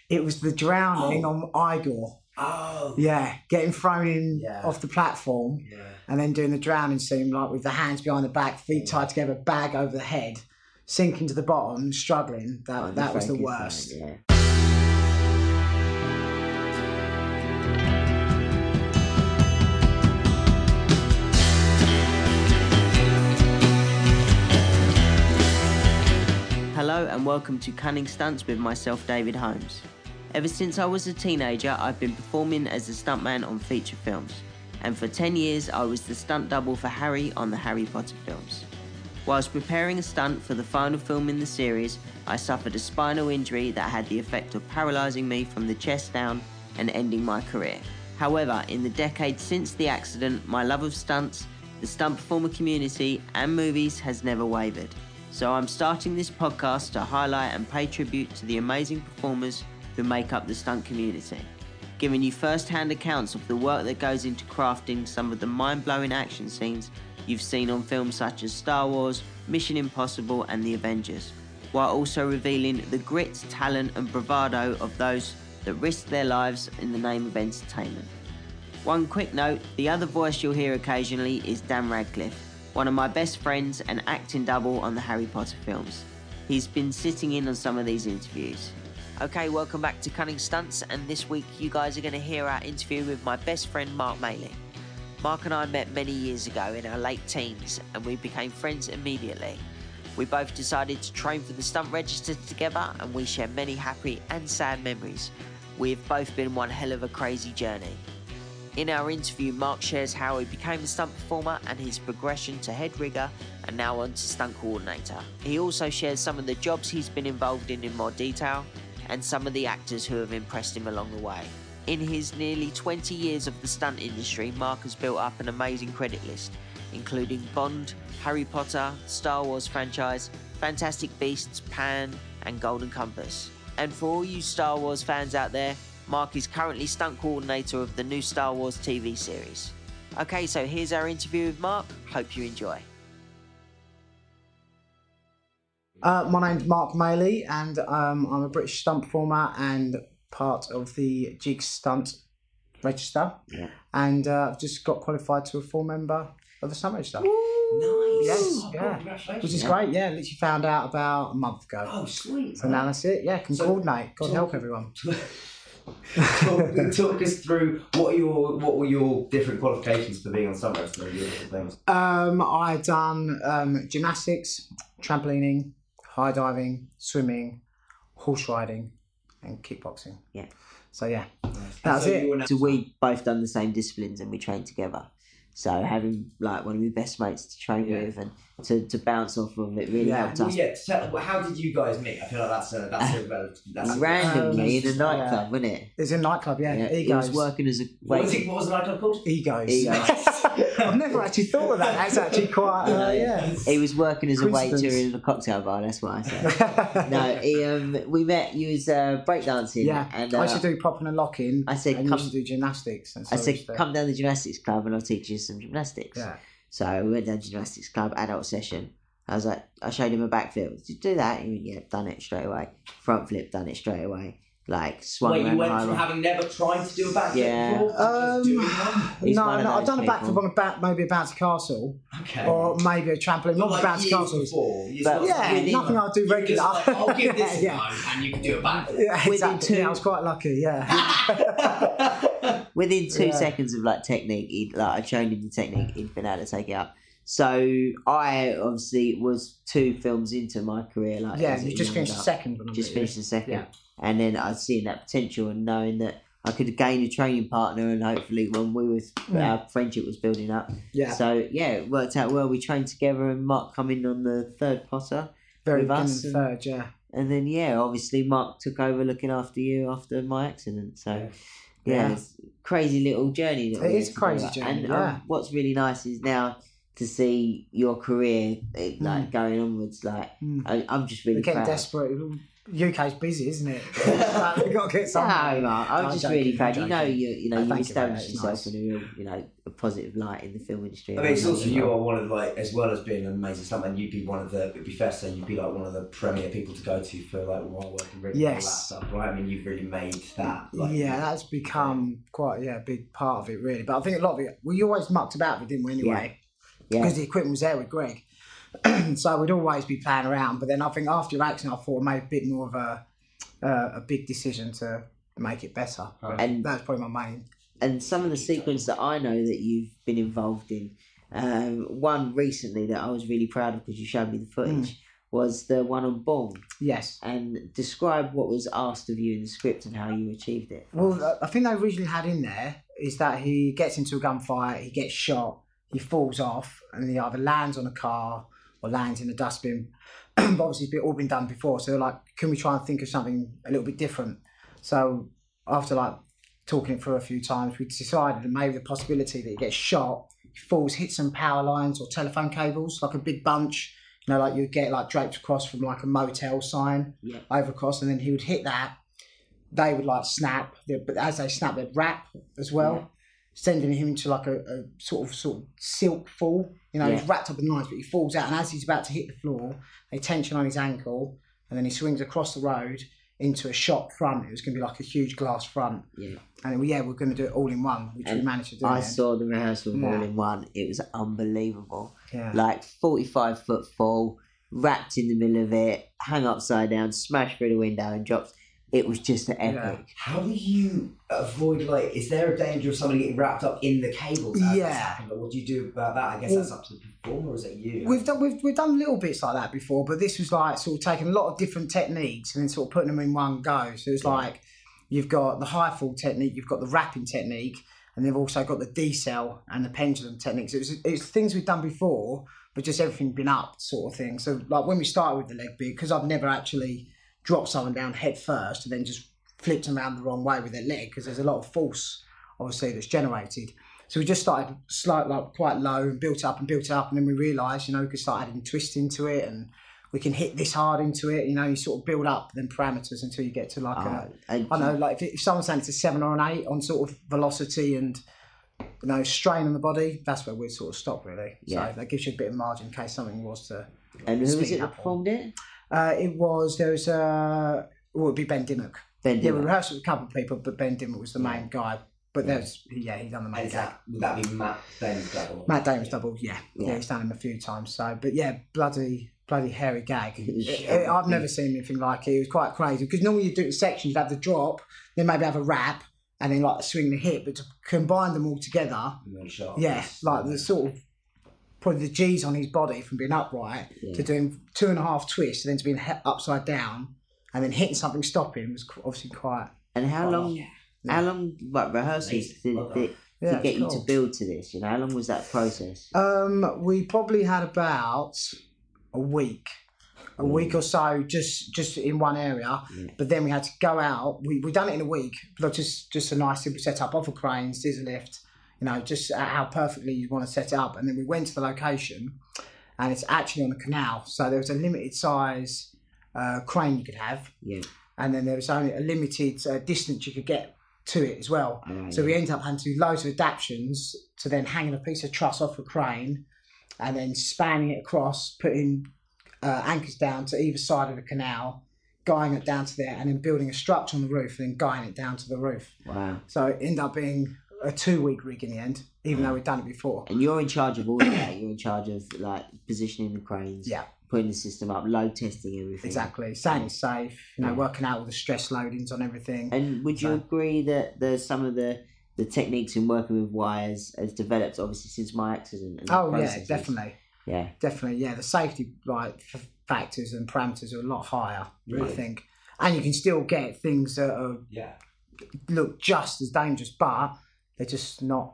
It was the drowning on Igor. Oh. Yeah, getting thrown in off the platform and then doing the drowning scene, like with the hands behind the back, feet tied together, bag over the head, sinking to the bottom, struggling. That was the worst. Yeah. Hello and welcome to Cunning Stunts with myself, David Holmes. Ever since I was a teenager, I've been performing as a stuntman on feature films, and for 10 years I was the stunt double for Harry on the Harry Potter films. Whilst preparing a stunt for the final film in the series, I suffered a spinal injury that had the effect of paralysing me from the chest down and ending my career. However, in the decades since the accident, my love of stunts, the stunt performer community and movies has never wavered. So I'm starting this podcast to highlight and pay tribute to the amazing performers who make up the stunt community, giving you first-hand accounts of the work that goes into crafting some of the mind-blowing action scenes you've seen on films such as Star Wars, Mission Impossible and The Avengers, while also revealing the grit, talent and bravado of those that risk their lives in the name of entertainment. One quick note, the other voice you'll hear occasionally is Dan Radcliffe, one of my best friends and acting double on the Harry Potter films. He's been sitting in on some of these interviews. Okay, welcome back to Cunning Stunts, and this week you guys are going to hear our interview with my best friend Mark Maley. Mark and I met many years ago in our late teens and we became friends immediately. We both decided to train for the stunt register together and we share many happy and sad memories. We have both been one hell of a crazy journey. In our interview, Mark shares how he became a stunt performer and his progression to head rigger and now on to stunt coordinator. He also shares some of the jobs he's been involved in more detail and some of the actors who have impressed him along the way. In his nearly 20 years of the stunt industry, Mark has built up an amazing credit list, including Bond, Harry Potter, Star Wars franchise, Fantastic Beasts, Pan and Golden Compass. And for all you Star Wars fans out there, Mark is currently stunt coordinator of the new Star Wars TV series. Okay, so here's our interview with Mark. Hope you enjoy. My name's Mark Maley and I'm a British stunt performer and part of the Jigs Stunt Register. Yeah. And I've just got qualified to a full member of the Stunt Register. Ooh, nice. Yes, yeah. Congratulations. Which is great, yeah. Literally found out about a month ago. Oh, sweet. So now that's it, yeah. Can coordinate. God help everyone. Talk us through what were your different qualifications for being on stunt register and different things? I done gymnastics, trampolining, high diving, swimming, horse riding, and kickboxing. Yeah. So yeah, that's it. So we both done the same disciplines and we trained together. So having like one of my best mates to train with and to bounce off of it really helped us. Yeah. So how did you guys meet? I feel like that's randomly in a nightclub, wasn't it? It's a nightclub, yeah. Egos. He was working as a What was the nightclub called? Egos. I've never actually thought of that. That's actually quite He was working as a waiter in a cocktail bar. That's what I said. No, we met. You was breakdancing. Yeah, and I used to do popping and locking. I said, and used to do gymnastics. And so I said, come down to the gymnastics club and I'll teach you some gymnastics. Yeah. So we went down to the gymnastics club, adult session. I was like, I showed him a backflip. Did you do that? He went, yeah, done it straight away. Front flip, done it straight away. Like swung around. Wait, you went from having never tried to do a backflip before to just doing one? No, I've done a backflip on maybe a bouncy castle. Okay. Or maybe a trampoline. Not like bouncy castles. But nothing I do regular. Like, I'll give this a go and you can do a backflip. Yeah, exactly. I was quite lucky, yeah. Within 2 seconds of like technique, I showed him the technique, he'd been able to take it up. So I obviously was 2 films into my career. Like you just finished the second. Finished the second. And then I'd seen that potential and knowing that I could gain a training partner and hopefully when our friendship was building up. Yeah. So it worked out well. We trained together and Mark come in on the third Potter with us. Third, yeah. And then obviously Mark took over looking after you after my accident. So it's a crazy little journey. It is a crazy journey. And what's really nice is now to see your career like going onwards. Like I'm just really We're getting proud. desperate. UK's busy, isn't it? We've got to get some. No, Mark, I'm just really proud. You Thank established you, yourself nice. in a real, a positive light in the film industry. I mean, it's also you are one of as well as being an amazing stuntman, you'd be one of the. It'd be fair to say you'd be like one of the premier people to go to for like while working really all that stuff, right? I mean, you've really made that. That's become quite a big part of it, really. But I think a lot of it, we always mucked about with it, didn't we? Anyway, because the equipment was there with Greg, so we'd always be playing around. But then I think after your accident, I thought I made a bit more of a big decision to make it better, and that's probably my main. And some of the sequences that I know that you've been involved in, one recently that I was really proud of because you showed me the footage, was the one on Bourne. Yes. And describe what was asked of you in the script and how you achieved it. Well, I think they originally had in there is that he gets into a gunfight, he gets shot, he falls off, and he either lands on a car or lands in a dustbin. But obviously it's all been done before, so like, can we try and think of something a little bit different? So after like talking it through a few times, we decided that maybe the possibility that he gets shot, he falls, hits some power lines or telephone cables, like a big bunch, you know, like you'd get like draped across from like a motel sign over across, and then he would hit that. They would like snap, but as they snap, they'd wrap as well, sending him into like a sort of silk fall. You know, he's wrapped up in lines, but he falls out, and as he's about to hit the floor, they tension on his ankle, and then he swings across the road into a shop front. It was going to be like a huge glass front. Yeah. And we're going to do it all in one, which we managed to do. I saw the rehearsal of all in one. It was unbelievable. Yeah. Like 45-foot fall, wrapped in the middle of it, hung upside down, smashed through the window and dropped. It was just an epic. Yeah. How do you avoid, like, is there a danger of somebody getting wrapped up in the cables? But what do you do about that? I guess that's up to the performer, or is it you? We've done little bits like that before, but this was like sort of taking a lot of different techniques and then sort of putting them in one go. So it's like you've got the high fall technique, you've got the wrapping technique, and they've also got the decel and the pendulum techniques. It's things we've done before, but just everything been up sort of thing. So like when we started with the leg beat, because I've never actually dropped someone down head first and then just flipped them around the wrong way with their leg, because there's a lot of force obviously that's generated. So we just started quite low and built up, and then we realised, you know, we could start adding twist into it, and we can hit this hard into it. You know, you sort of build up then parameters until you get to like I don't know, like if someone's saying it's a 7 or an 8 on sort of velocity and, you know, strain on the body, that's where we'd sort of stop really. So that gives you a bit of margin in case something was to. And who was it that performed it? It would be Ben Dimmock. Ben Dimmock. Yeah, we rehearsed with a couple of people, but Ben Dimmock was the main guy. But he done the main gag. Would that be Matt Damon's double? Matt Damon's double, yeah, he's done him a few times. So, but yeah, bloody hairy gag. I've never seen anything like it. It was quite crazy, because normally you do it in sections. You'd have the drop, then maybe have a wrap, and then like swing the hip. But to combine them all together, like the sort of probably the G's on his body from being upright to doing 2.5 twists, and then to being upside down, and then hitting something stopping was obviously quite. And how long? How long, like rehearsals, did get you to build to this? You know, how long was that process? We probably had about a week or so, just in one area. But then we had to go out. We done it in a week, but just a nice simple setup off a crane, scissor lift. You know, just how perfectly you want to set it up. And then we went to the location, and it's actually on a canal. So there was a limited size crane you could have, and then there was only a limited distance you could get to it as well. So we ended up having to do loads of adaptations to then hanging a piece of truss off a crane and then spanning it across, putting anchors down to either side of the canal, guying it down to there, and then building a structure on the roof and then guying it down to the roof. Wow. So it ended up being a 2-week rig in the end, even though we'd done it before. And you're in charge of all of that. You're in charge of like positioning the cranes, putting the system up, load testing everything. Exactly, staying safe, you know, working out all the stress loadings on everything. And would you agree that there's some of the techniques in working with wires has developed obviously since my accident? And definitely. Yeah, definitely. Yeah, the safety factors and parameters are a lot higher, I think, and you can still get things that are look just as dangerous, but they're just not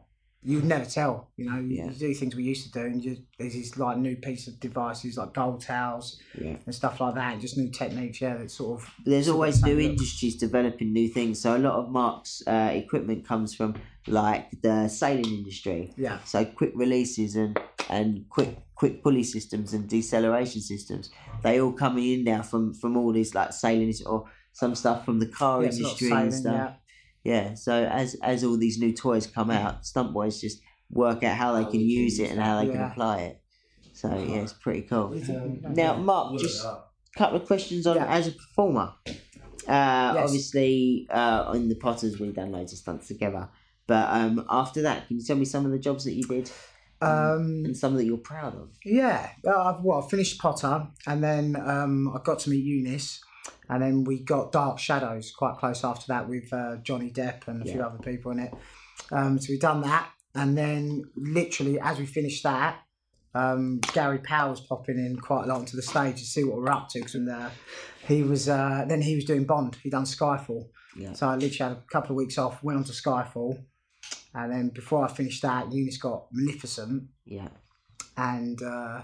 you'd never tell. You know, you do things we used to do, and there's these like new piece of devices like gold towels and stuff like that, and just new techniques. Yeah, that sort of. There's always new industries developing new things. So a lot of Mark's equipment comes from like the sailing industry. Yeah. So quick releases and quick pulley systems and deceleration systems. They all come in now from all these like sailing or some stuff from the car industry and stuff. Yeah, so as all these new toys come out, stunt boys just work out how they can use it and how they can apply it. So yeah, it's pretty cool. Now, Mark, just a couple of questions on as a performer. Obviously, in the Potters we've done loads of stunts together. But after that, can you tell me some of the jobs that you did and some that you're proud of? Yeah, I finished Potter, and then I got to meet Eunice. And then we got Dark Shadows quite close after that with Johnny Depp and a few other people in it. So we done that. And then literally as we finished that, Gary Powell was popping in quite a lot onto the stage to see what we're up to. Cause he was doing Bond. He'd done Skyfall. Yeah. So I literally had a couple of weeks off, went on to Skyfall. And then before I finished that, Eunice got Maleficent. Yeah. And...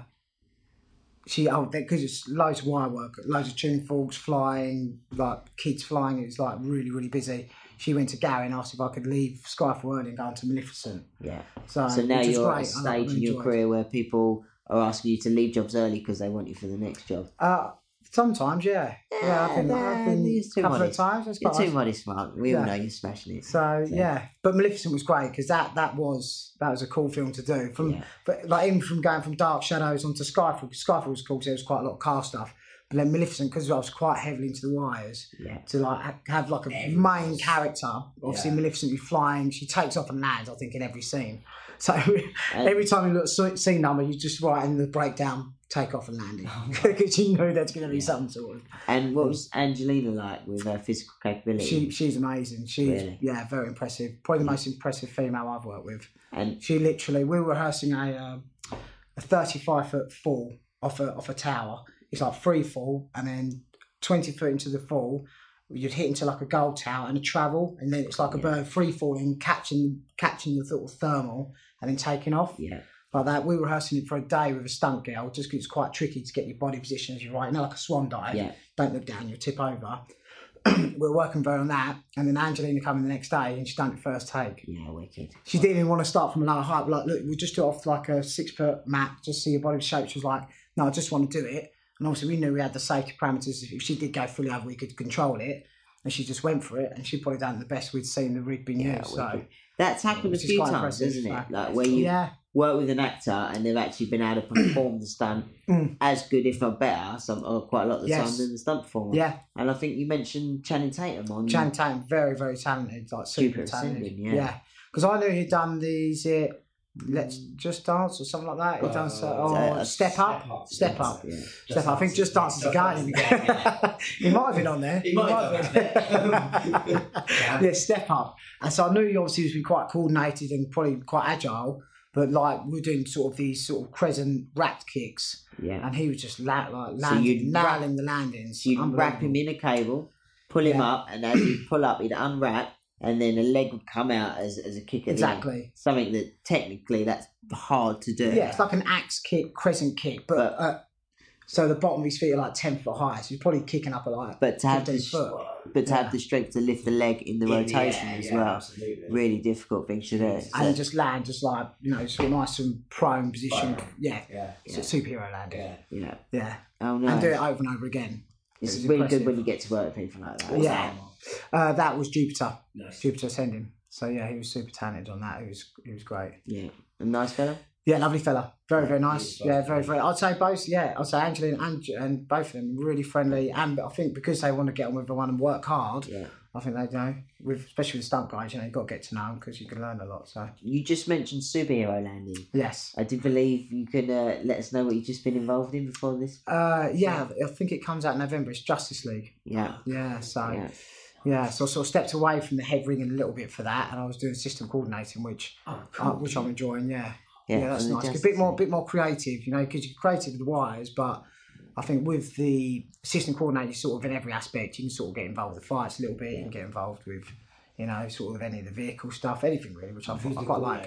because it's loads of wire work, loads of tune forks flying, like kids flying. It was like really, really busy. She went to Gary and asked if I could leave Skyfall early and go on to Maleficent. Yeah. So now you're at a stage in your career where people are asking you to leave jobs early because they want you for the next job. Sometimes, yeah. I've been a couple of times. You're too modest, Mark. We all know you're smashing it. So yeah, but Maleficent was great because that was a cool film to do. But like even from going from Dark Shadows onto Skyfall. Skyfall was cool because there was quite a lot of car stuff. But then Maleficent, because I was quite heavily into the wires, to like have like a main character. Obviously, Maleficent be flying. She takes off and lands, I think, in every scene. So every time you look at scene number, you just write in the breakdown, take off and landing, because you know there's going to be some sort of. And what was Angelina like with her physical capability? She's amazing. She's very impressive. Probably the most impressive female I've worked with. And she literally, we were rehearsing a 35-foot fall off a tower. It's like free fall, and then 20 foot into the fall, you'd hit into like a gold tower and a travel, and then it's like a bird free falling, catching the sort of thermal, and then taking off. Yeah. Like that. We were rehearsing it for a day with a stunt girl, just because it's quite tricky to get your body position as you're right. You know, like a swan dive. Yeah. Don't look down, you'll tip over. We were working very on that, and then Angelina came in the next day and she done it first take. Yeah, wicked. She didn't even want to start from a lower height. Like, look, we'll just do it off like a 6-foot mat, just see your body shape. She was like, no, I just want to do it. And obviously we knew we had the safety parameters. If she did go fully over, we could control it. And she just went for it, and she probably done the best we'd seen the rig being used. So that's happened a few times, hasn't it? Like where you work with an actor and they've actually been able to perform the stunt as good, if not better, quite a lot of the time than the stunt performer. Yeah. And I think you mentioned Channing Tatum on. Channing Tatum, very, very talented, like super talented. Yeah. Because I knew he'd done these. Let's Just Dance or something like that. He done Step Up. Yeah. Step Up. I think Just Dance is a guy. He might have been on there. He might have been. Yeah, Step Up. And so I knew he obviously was quite coordinated and probably quite agile. But like we're doing sort of these sort of crescent wrapped kicks. Yeah. And he was just nailing the landings. So you'd wrap him in a cable, pull him up, and as he'd pull up, he'd unwrap. And then a leg would come out as a kick at the end. Something that technically that's hard to do. Yeah, it's like an axe kick, crescent kick, but so the bottom of his feet are like 10 foot high, so you're probably kicking up at like 15 foot. But to have the strength to lift the leg in the rotation as well, absolutely. Really difficult thing to do. And then just land, just like, sort of nice and prone position. It's a superhero landing. Yeah. Oh, no. And do it over and over again. It's really good when you get to work with people like that. Yeah. That was Jupiter. Nice. Jupiter Ascending. So yeah, he was super talented on that. He was great. Yeah. A nice fella? Yeah, lovely fella. Very, very nice. Yeah, very, very. I'd say both. Yeah, I'd say Angelina and both of them really friendly. And I think because they want to get on with everyone and work hard, I think they especially with the stunt guys, you've got to get to know them because you can learn a lot. So you just mentioned superhero landing. Yes. I did believe you could let us know what you've just been involved in before this. I think it comes out in November. It's Justice League. Yeah. Yeah. So. Yeah, so I sort of stepped away from the head ringing a little bit for that, and I was doing system coordinating, which I'm enjoying. Yeah, that's nice. A bit more creative, because you're creative with the wires, but I think with the system coordinating, sort of in every aspect, you can sort of get involved with the fights a little bit, and get involved with, sort of any of the vehicle stuff, anything really, which I quite like.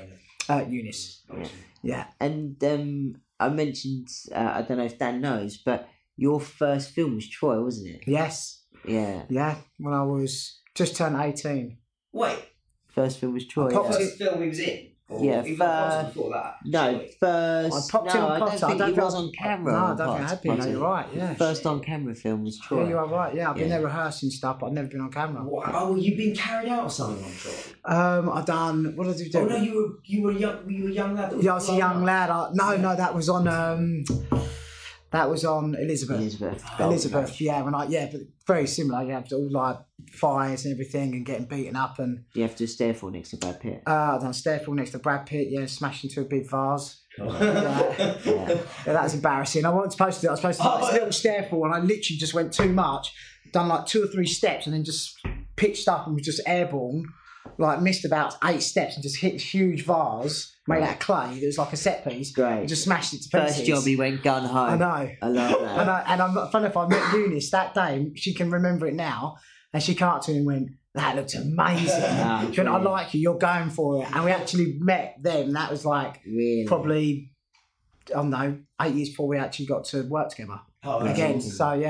Eunice. Yeah. Yeah. And I mentioned, I don't know if Dan knows, but your first film was Troy, wasn't it? Yes. Yeah. Yeah. When I was just turned 18. Wait, First film was Troy. the first film he was in? Or Yeah, even before that? No, surely? first. I popped in no, on I Pops. don't think I he don't was think on camera. No, I on don't think I Pops, had been. was No, he? you're right. Yeah. First on camera film was Troy. Yeah, you are right. Yeah, I've been Yeah. there rehearsing stuff, but I've never been on camera. Wow, well, you've been carried out or something on Troy? I've done. What did I do? Oh no, you were a young lad. That was Yeah, I was a young blown up. lad. No, that was on. That was on Elizabeth. Elizabeth. Yeah, but very similar. You have all like fires and everything, and getting beaten up, and You have to stare for next to Brad Pitt. I've done Stairfall next to Brad Pitt. Yeah, smashed into a big vase. Oh. Yeah, that was embarrassing. I wasn't supposed to. I was supposed to do this little stairfall, and I literally just went too much. Done like 2 or 3 steps, and then just pitched up and was just airborne. Like missed about 8 steps and just hit a huge vase made out of clay. It was like a set piece. Great. And just smashed it to pieces. First job he went gun ho. I know. I love that. And I'm not funny if I met Eunice that day. She can remember it now, and she came up to me and went, "That looks amazing." She went, "I like you. You're going for it." And we actually met then. That was like Really? probably, I don't know, 8 years before we actually got to work together Oh, that's again. awesome.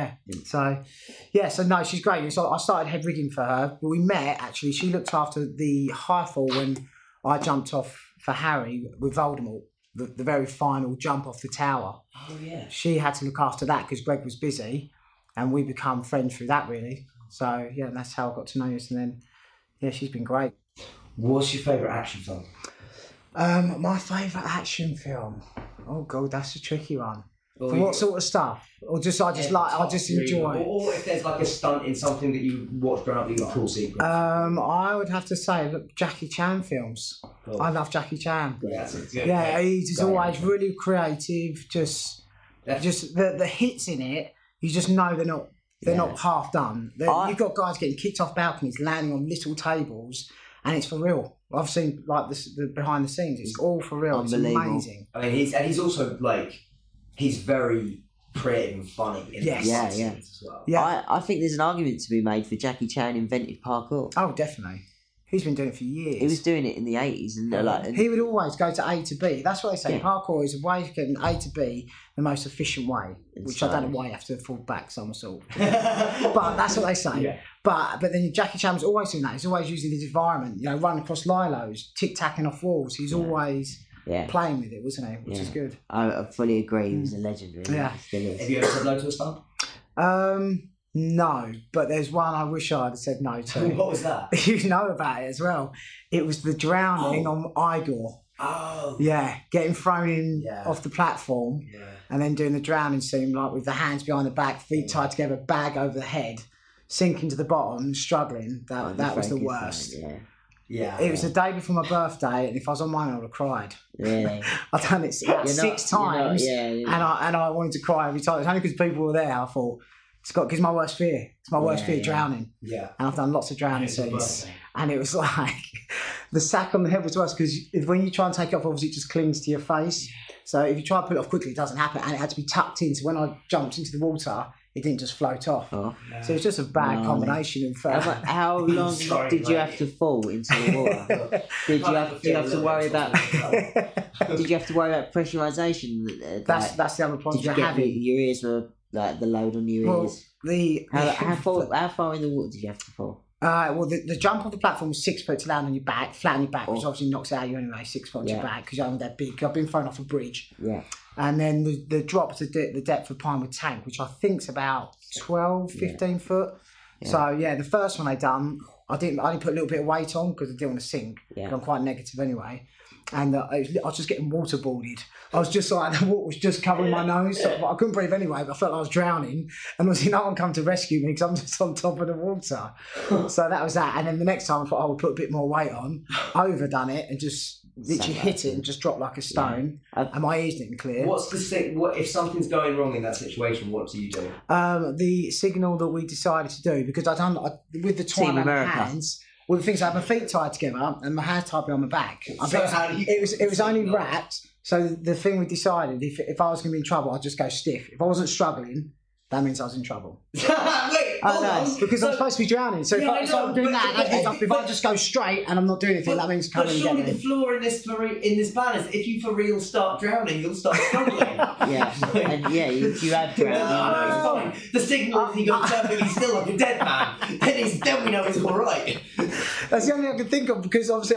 So no, she's great. So I started head rigging for her. But we met actually. She looked after the high fall when I jumped off for Harry with Voldemort, the very final jump off the tower. Oh yeah. She had to look after that because Greg was busy, and we become friends through that really. So yeah, and that's how I got to know you. And then yeah, she's been great. What's your favourite action film? My favourite action film. Oh god, that's a tricky one. Well, For what sort of stuff? Or just I just enjoy. Or if there's like a stunt in something that you watched growing up that you got cool sequence. I would have to say, look, Jackie Chan films. Cool. I love Jackie Chan. That's a good. Yeah, he's Great always answer. really creative. Just the hits in it. You just know they're not half done. You've got guys getting kicked off balconies, landing on little tables, and it's for real. I've seen like the behind the scenes. It's all for real. It's amazing. I mean, he's also like he's very creative and funny. In Yes. the Yeah, scenes yeah. As well. Yeah. I think there's an argument to be made for Jackie Chan invented parkour. Oh, definitely. He's been doing it for years. He was doing it in the 80s. And He would always go to A to B. That's what they say. Yeah. Parkour is a way of getting A to B the most efficient way, And which I don't know stylish. why you have to fall back somersault. But that's what they say. Yeah. But then Jackie Chan was always doing that. He's always using his environment, running across lilos, tic-tacking off walls. He's always yeah. playing with it, wasn't he? Which is good. I fully agree. He was a legend, really. Yeah. He still is. Have you ever said no to a stunt? No, but there's one I wish I'd said no to. What was that? You know about it as well. It was the drowning on Igor. Oh. Yeah, getting thrown in Yeah. off the platform. Yeah. And then doing the drowning scene, like with the hands behind the back, feet tied together, bag over the head, sinking to the bottom, struggling. That was the worst. Yeah. Yeah. It was the day before my birthday, and if I was on mine, I would have cried. Really? I've done it about six times, and I wanted to cry every time. It's only because people were there. I thought it's my worst fear. It's my worst fear, drowning. Yeah. And I've done lots of drowning It's a scenes. birthday. And it was like the sack on the head was worse because when you try and take it off, obviously it just clings to your face. So if you try and put it off quickly, it doesn't happen. And it had to be tucked in. So when I jumped into the water, it didn't just float off. Oh. So it was just a bad combination of. How long Sorry, did you mate. have to fall into the water? Did you have to worry about? Did you have to worry about pressurization? That's the other problem Did you you're get having. your ears were like the load on your Well, ears? How far in the water did you have to fall? The jump off the platform was 6 foot to land on your back, flat on your back, which Oh. obviously knocks out you anyway, 6 foot on your Yeah. back, because I'm that big. I've been thrown off a bridge. Yeah. And then the drop to the depth of Pinewood Tank, which I think's about 12, 15 foot. Yeah. So, yeah, the first one I done, I only put a little bit of weight on because I didn't want to sink. Yeah. I'm quite negative anyway. And I was just getting waterboarded. I was just like, the water was just covering my nose. So I couldn't breathe anyway, but I felt like I was drowning. And obviously no one come to rescue me because I'm just on top of the water. So that was that. And then the next time I thought I would put a bit more weight on, overdone it and just literally hit it and just dropped like a stone. Yeah. And my ears didn't clear. What's the thing? What if something's going wrong in that situation? What do you do? The signal that we decided to do, because with the twine Team around my America. hands, with the things I had my feet tied together and my hands tied behind my back. So how do you- It was only wrapped. So the thing we decided, if I was going to be in trouble, I'd just go stiff. If I wasn't struggling, that means I was in trouble. Wait, nice. Because I'm supposed to be drowning. So if I'm doing that means if I just go straight and I'm not doing anything, that means But surely the flaw in this plan is if you for real start drowning, you'll start struggling. You have drowned. Fine. The signal is he goes perfectly still like a dead man. Then we know he's all right. That's the only thing I can think of, because obviously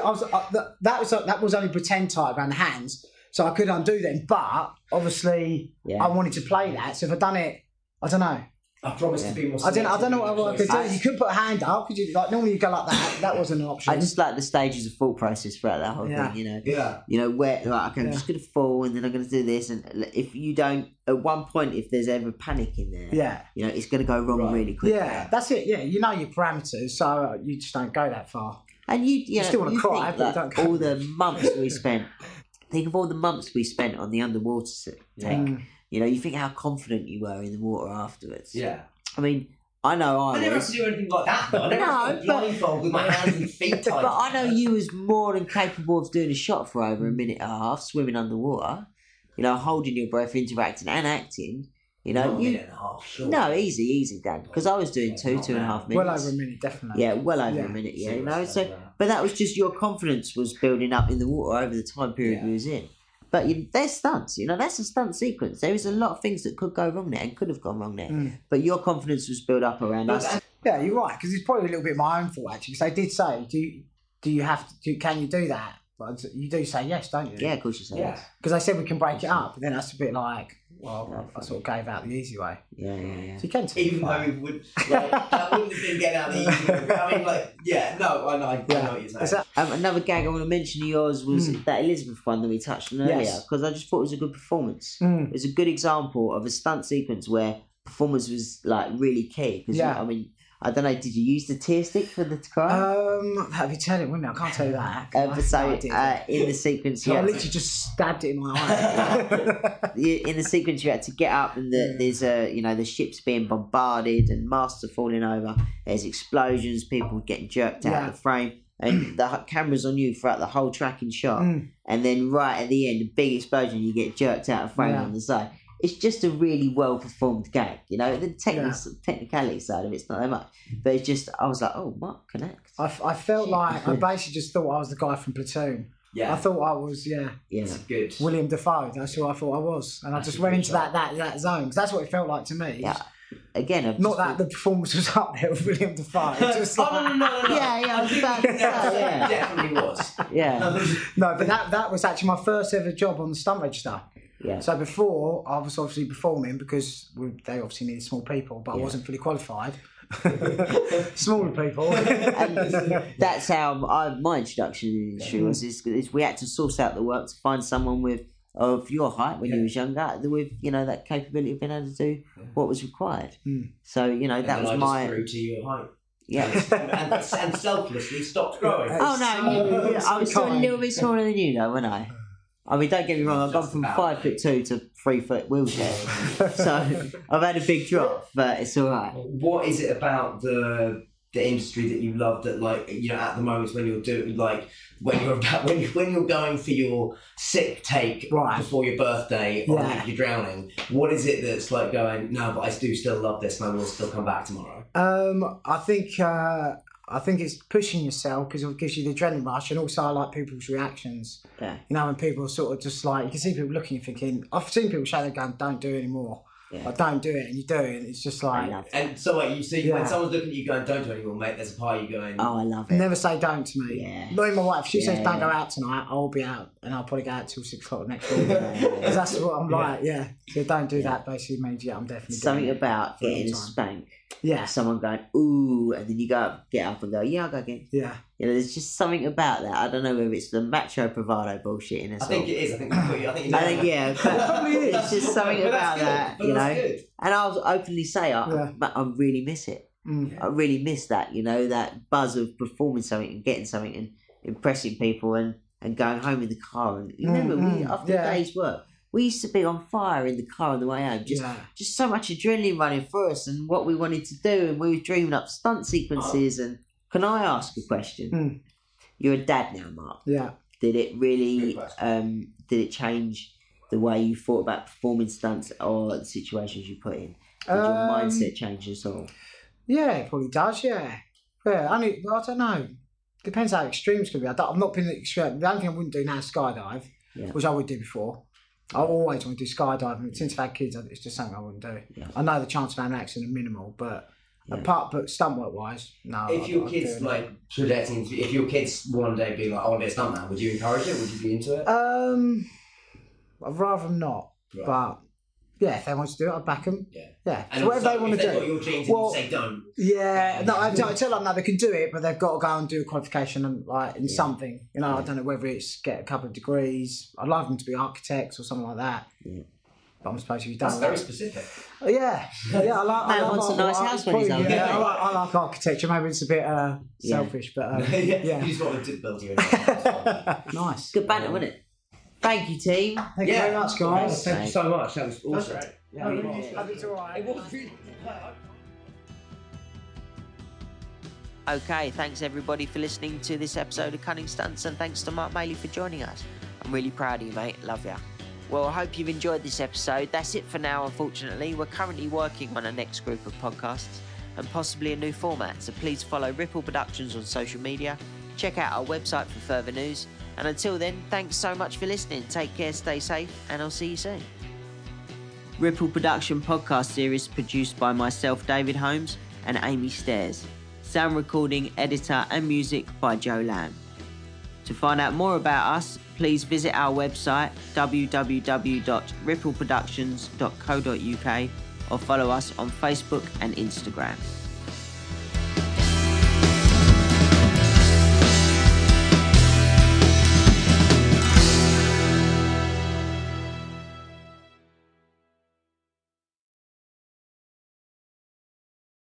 that was only pretend type around the hands, so I could undo them. But obviously I wanted to play that, so if I'd done it, I don't know. I promised to be more. I don't know what I could do. You could put a hand up. Could you? Like normally you go like that. That wasn't an option. I just like the stages of thought process throughout that whole thing. You know where like I'm just gonna fall and then I'm gonna do this, and if you don't at one point, if there's ever panic in there, it's gonna go wrong really quickly. Yeah, that's it. Yeah, you know your parameters, so you just don't go that far. And you still want to cry, but you don't go. All the months we spent. Think of all the months we spent on the underwater tank. You know, you think how confident you were in the water afterwards. Yeah. I mean, I know I never have to do anything like that, though. I never have to blindfold with my hands and feet tied. But I know you was more than capable of doing a shot for over a minute and a half, swimming underwater, you know, holding your breath, interacting and acting. You know, a minute and a half, sure. No, easy, Dan. Because I was doing 2.5 minutes. Well over a minute, definitely. Yeah, well over a minute, you know. So, but that was just your confidence was building up in the water over the time period we was in. But there's stunts, you know, that's a stunt sequence. There is a lot of things that could go wrong there and could have gone wrong there. But your confidence was built up around us. Yeah, you're right, because it's probably a little bit my own fault, actually. Because they did say, do you have to, can you do that? But you do say yes, don't you? Yeah, of course you say yes. Because they said we can break it up, but then that's a bit like, well, I sort of gave out the easy way. Yeah. So you can even though it would, that wouldn't have been getting out the easy way. I mean, I know what you're saying. Another gag I want to mention of yours was that Elizabeth one that we touched on earlier, because I just thought it was a good performance. It was a good example of a stunt sequence where performance was like really key. Because I mean, I don't know, did you use the tear stick for the cry? That'd be telling, wouldn't it? I can't tell you that. In the sequence, I literally just stabbed it in my eye. In the sequence, you had to get up, and there's the ship's being bombarded, and masts are falling over. There's explosions, people getting jerked out of the frame, and the camera's on you throughout the whole tracking shot. And then right at the end, a big explosion, you get jerked out of frame on the side. It's just a really well performed gag, you know. The technicality side of it's not that much, but it's just I was like, oh, Mark connect. I felt like I basically just thought I was the guy from Platoon. Yeah, I thought I was It's good. William Dafoe. That's who I thought I was, and I just went into that zone because that's what it felt like to me. Yeah. Again, not that the performance was up there with William Dafoe. Just no. Yeah, I was about to say, it definitely was. Yeah. No, but that was actually my first ever job on the stunt register. Yeah. So before, I was obviously performing because they obviously needed small people, but I wasn't fully qualified. Smaller people. And that's how my introduction to the industry was. Is we had to source out the work to find someone of your height when you was younger, with that capability of being able to do what was required. So that was my. Grew to your height. Yeah, and selflessly stopped growing. Oh no, I was still a little bit smaller than you though, wasn't I? I mean, don't get me wrong, I've gone from 5'2" to 3 foot wheelchair. So I've had a big drop, but it's all right. What is it about the industry that you love that, at the moments when you're doing, when you're going for your sick take before your birthday or if you're drowning, what is it that's like going, no, but I do still love this and I will still come back tomorrow? I think it's pushing yourself because it gives you the adrenaline rush, and also I like people's reactions. Yeah. When people are sort of just like, you can see people looking and thinking, I've seen people shout, going, don't do it anymore. Yeah. Like, don't do it, and you do it, and it's just like. And so you see, when someone's looking at you going, don't do it anymore, mate, there's a part of you going, oh, I love it. Never say don't to me. Yeah. Not even my wife. If she says don't go out tonight, I'll be out, and I'll probably go out till 6 o'clock next week. Because that's what I'm like, So don't do that, basically means, I'm definitely something doing about getting a spank. Yeah. Someone going, ooh, and then you get up and go, yeah, I'll go again. Yeah. There's just something about that. I don't know whether it's the macho bravado bullshit in us. I think it is. I think it's just something about that, Good. And I'll openly say, I really miss it. I really miss that, that buzz of performing something and getting something and impressing people and going home in the car. And remember, after a day's work, we used to be on fire in the car on the way home. Just so much adrenaline running through us and what we wanted to do. And we were dreaming up stunt sequences. And can I ask a question? You're a dad now, Mark. Yeah. Did it really, did it change the way you thought about performing stunts or the situations you put in? Did your mindset change at all? Yeah, it probably does. Yeah. I don't know. Depends how extreme it's going to be. I've not been extreme. The only thing I wouldn't do now is skydive, which I would do before. I always want to do skydiving. Since I've had kids, it's just something I wouldn't do. Yeah. I know the chance of having an accident are minimal, but but stunt work wise, no. If your kids if your kids one day be like, I want to be a stuntman, would you encourage it? Would you be into it? I'd rather not, but. Yeah, if they want to do it, I'd back them. Yeah. And so whatever they want to do. If they've got your genes and you say don't. Yeah, no, I tell them no, they can do it, but they've got to go and do a qualification and in something. You know, I don't know whether it's get a couple of degrees. I'd like them to be architects or something like that. Yeah. But I'm supposed to be done. That's very specific. Yeah, I like. Man wants a nice house when he's older. Yeah, I like architecture. Maybe it's a bit selfish, but yeah. He's got to build you. Nice. Good banter, wasn't it? Thank you, team. Thank you very much, guys. Thank you so much. That was awesome. That's right. Yeah, it's all right. It was really. Okay, thanks everybody for listening to this episode of Cunning Stunts, and thanks to Mark Maley for joining us. I'm really proud of you, mate. Love ya. Well, I hope you've enjoyed this episode. That's it for now, unfortunately. We're currently working on our next group of podcasts and possibly a new format, so please follow Ripple Productions on social media. Check out our website for further news. And until then, thanks so much for listening. Take care, stay safe, and I'll see you soon. Ripple Production podcast series produced by myself, David Holmes, and Amy Stairs. Sound recording, editor, and music by Joe Lamb. To find out more about us, please visit our website www.rippleproductions.co.uk or follow us on Facebook and Instagram.